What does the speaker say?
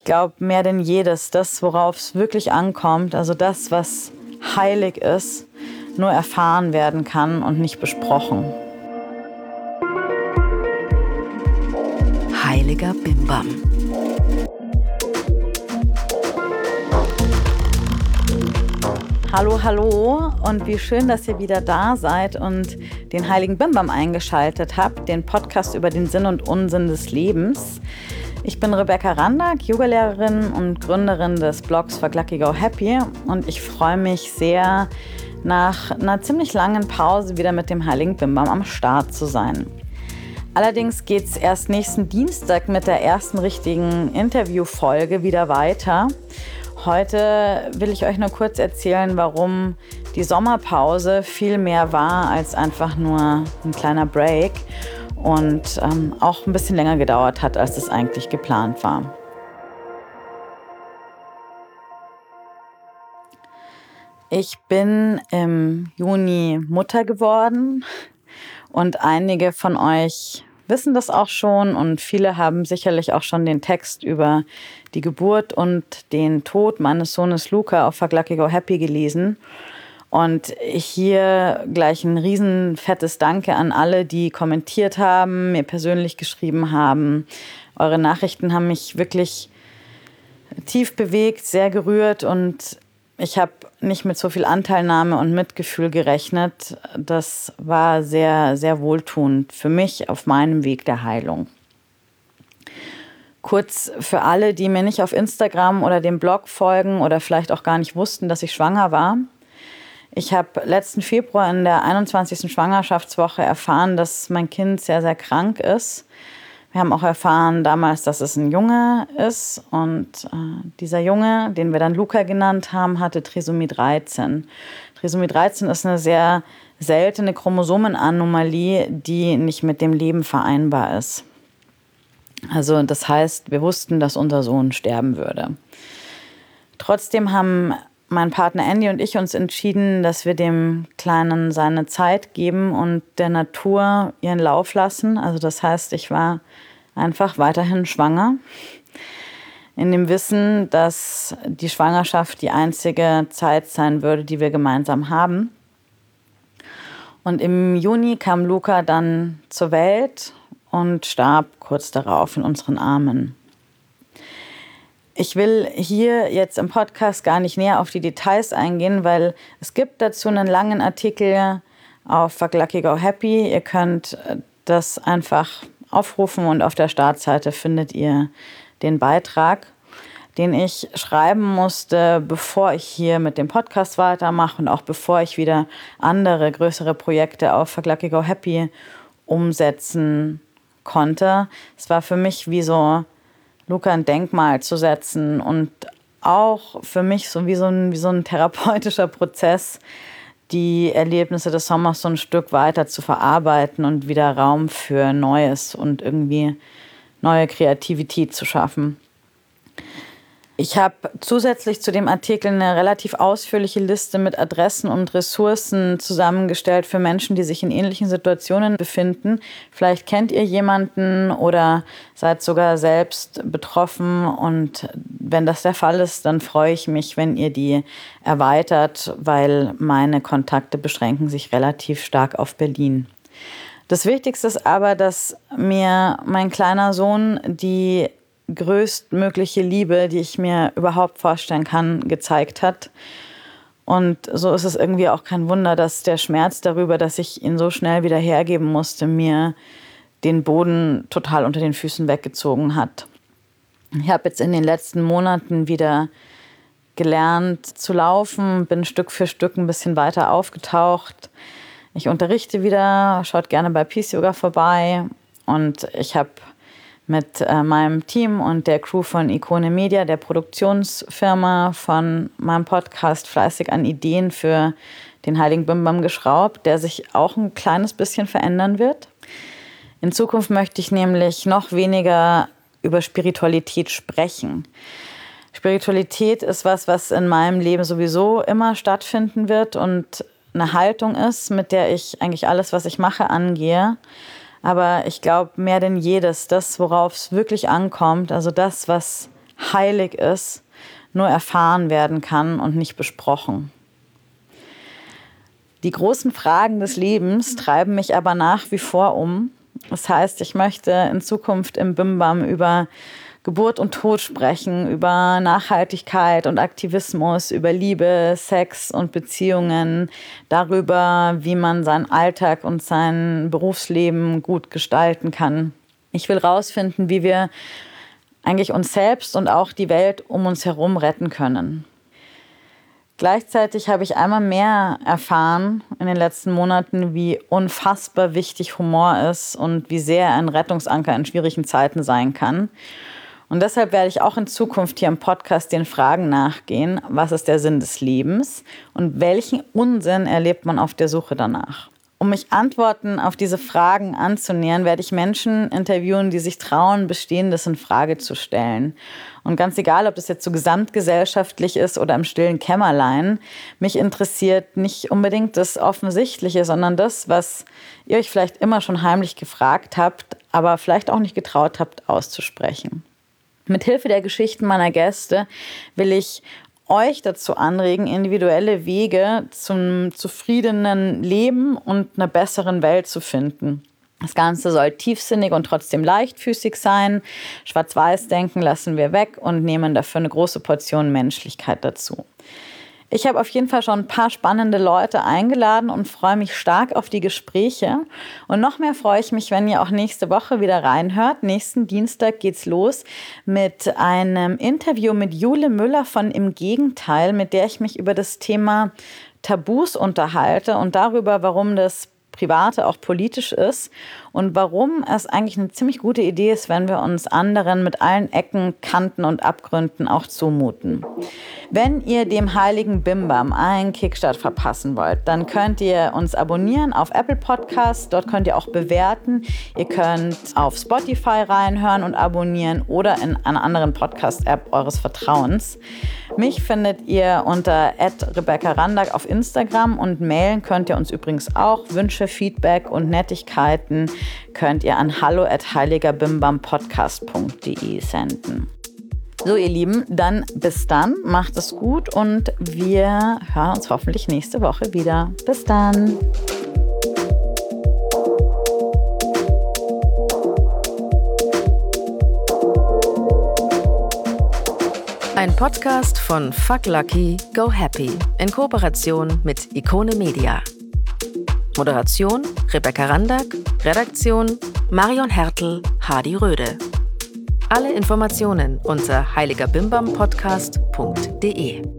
glaube, mehr denn jedes, das, worauf es wirklich ankommt, also das, was heilig ist, nur erfahren werden kann und nicht besprochen. Heiliger Bimbam. Hallo, hallo und wie schön, dass ihr wieder da seid und den Heiligen Bimbam eingeschaltet habt, den Podcast über den Sinn und Unsinn des Lebens. Ich bin Rebecca Randack, Yogalehrerin und Gründerin des Blogs Fuck Lucky Go Happy und ich freue mich sehr, nach einer ziemlich langen Pause wieder mit dem Heiligen Bimbam am Start zu sein. Allerdings geht es erst nächsten Dienstag mit der ersten richtigen Interviewfolge wieder weiter. Heute will ich euch nur kurz erzählen, warum die Sommerpause viel mehr war als einfach nur ein kleiner Break und auch ein bisschen länger gedauert hat, als es eigentlich geplant war. Ich bin im Juni Mutter geworden und einige von euch wissen das auch schon und viele haben sicherlich auch schon den Text über die Geburt und den Tod meines Sohnes Luca auf Fuck Lucky Go Happy gelesen. Und hier gleich ein riesen fettes Danke an alle, die kommentiert haben, mir persönlich geschrieben haben. Eure Nachrichten haben mich wirklich tief bewegt, sehr gerührt und ich habe nicht mit so viel Anteilnahme und Mitgefühl gerechnet. Das war sehr, sehr wohltuend für mich auf meinem Weg der Heilung. Kurz für alle, die mir nicht auf Instagram oder dem Blog folgen oder vielleicht auch gar nicht wussten, dass ich schwanger war. Ich habe letzten Februar in der 21. Schwangerschaftswoche erfahren, dass mein Kind sehr, sehr krank ist. Wir haben auch erfahren damals, dass es ein Junge ist und dieser Junge, den wir dann Luca genannt haben, hatte Trisomie 13. Trisomie 13 ist eine sehr seltene Chromosomenanomalie, die nicht mit dem Leben vereinbar ist. Also das heißt, wir wussten, dass unser Sohn sterben würde. Trotzdem haben mein Partner Andy und ich uns entschieden, dass wir dem Kleinen seine Zeit geben und der Natur ihren Lauf lassen. Also das heißt, ich war einfach weiterhin schwanger. In dem Wissen, dass die Schwangerschaft die einzige Zeit sein würde, die wir gemeinsam haben. Und im Juni kam Luca dann zur Welt und starb kurz darauf in unseren Armen. Ich will hier jetzt im Podcast gar nicht näher auf die Details eingehen, weil es gibt dazu einen langen Artikel auf Fuck Lucky Go Happy. Ihr könnt das einfach aufrufen und auf der Startseite findet ihr den Beitrag, den ich schreiben musste, bevor ich hier mit dem Podcast weitermache und auch bevor ich wieder andere, größere Projekte auf Fuck Lucky Go Happy umsetzen konnte. Es war für mich wie so Luca ein Denkmal zu setzen und auch für mich so wie so ein therapeutischer Prozess, die Erlebnisse des Sommers so ein Stück weiter zu verarbeiten und wieder Raum für Neues und irgendwie neue Kreativität zu schaffen. Ich habe zusätzlich zu dem Artikel eine relativ ausführliche Liste mit Adressen und Ressourcen zusammengestellt für Menschen, die sich in ähnlichen Situationen befinden. Vielleicht kennt ihr jemanden oder seid sogar selbst betroffen. Und wenn das der Fall ist, dann freue ich mich, wenn ihr die erweitert, weil meine Kontakte beschränken sich relativ stark auf Berlin. Das Wichtigste ist aber, dass mir mein kleiner Sohn die größtmögliche Liebe, die ich mir überhaupt vorstellen kann, gezeigt hat. Und so ist es irgendwie auch kein Wunder, dass der Schmerz darüber, dass ich ihn so schnell wieder hergeben musste, mir den Boden total unter den Füßen weggezogen hat. Ich habe jetzt in den letzten Monaten wieder gelernt zu laufen, bin Stück für Stück ein bisschen weiter aufgetaucht. Ich unterrichte wieder, schaut gerne bei Peace Yoga vorbei und ich habe mit meinem Team und der Crew von Ikone Media, der Produktionsfirma von meinem Podcast, fleißig an Ideen für den Heiligen Bimbam geschraubt, der sich auch ein kleines bisschen verändern wird. In Zukunft möchte ich nämlich noch weniger über Spiritualität sprechen. Spiritualität ist was in meinem Leben sowieso immer stattfinden wird und eine Haltung ist, mit der ich eigentlich alles, was ich mache, angehe. Aber ich glaube, mehr denn jedes, das, worauf es wirklich ankommt, also das, was heilig ist, nur erfahren werden kann und nicht besprochen. Die großen Fragen des Lebens treiben mich aber nach wie vor um. Das heißt, ich möchte in Zukunft im Bimbam über Geburt und Tod sprechen, über Nachhaltigkeit und Aktivismus, über Liebe, Sex und Beziehungen, darüber, wie man seinen Alltag und sein Berufsleben gut gestalten kann. Ich will rausfinden, wie wir eigentlich uns selbst und auch die Welt um uns herum retten können. Gleichzeitig habe ich einmal mehr erfahren in den letzten Monaten, wie unfassbar wichtig Humor ist und wie sehr er ein Rettungsanker in schwierigen Zeiten sein kann. Und deshalb werde ich auch in Zukunft hier im Podcast den Fragen nachgehen, was ist der Sinn des Lebens und welchen Unsinn erlebt man auf der Suche danach. Um mich Antworten auf diese Fragen anzunähern, werde ich Menschen interviewen, die sich trauen, Bestehendes in Frage zu stellen. Und ganz egal, ob das jetzt so gesamtgesellschaftlich ist oder im stillen Kämmerlein, mich interessiert nicht unbedingt das Offensichtliche, sondern das, was ihr euch vielleicht immer schon heimlich gefragt habt, aber vielleicht auch nicht getraut habt, auszusprechen. Mithilfe der Geschichten meiner Gäste will ich euch dazu anregen, individuelle Wege zum zufriedenen Leben und einer besseren Welt zu finden. Das Ganze soll tiefsinnig und trotzdem leichtfüßig sein. Schwarz-Weiß-Denken lassen wir weg und nehmen dafür eine große Portion Menschlichkeit dazu. Ich habe auf jeden Fall schon ein paar spannende Leute eingeladen und freue mich stark auf die Gespräche. Und noch mehr freue ich mich, wenn ihr auch nächste Woche wieder reinhört. Nächsten Dienstag geht's los mit einem Interview mit Jule Müller von Im Gegenteil, mit der ich mich über das Thema Tabus unterhalte und darüber, warum das Private auch politisch ist und warum es eigentlich eine ziemlich gute Idee ist, wenn wir uns anderen mit allen Ecken, Kanten und Abgründen auch zumuten. Wenn ihr dem heiligen Bimbam einen Kickstart verpassen wollt, dann könnt ihr uns abonnieren auf Apple Podcasts. Dort könnt ihr auch bewerten. Ihr könnt auf Spotify reinhören und abonnieren oder in einer anderen Podcast-App eures Vertrauens. Mich findet ihr unter @RebeccaRandack auf Instagram und mailen könnt ihr uns übrigens auch. Wünsche, Feedback und Nettigkeiten könnt ihr an hallo@heiligerbimbampodcast.de senden. So, ihr Lieben, dann bis dann, macht es gut und wir hören uns hoffentlich nächste Woche wieder. Bis dann. Ein Podcast von Fuck Lucky, Go Happy in Kooperation mit Ikone Media. Moderation Rebecca Randack, Redaktion Marion Hertel, Hadi Röde. Alle Informationen unter heiligerbimbampodcast.de.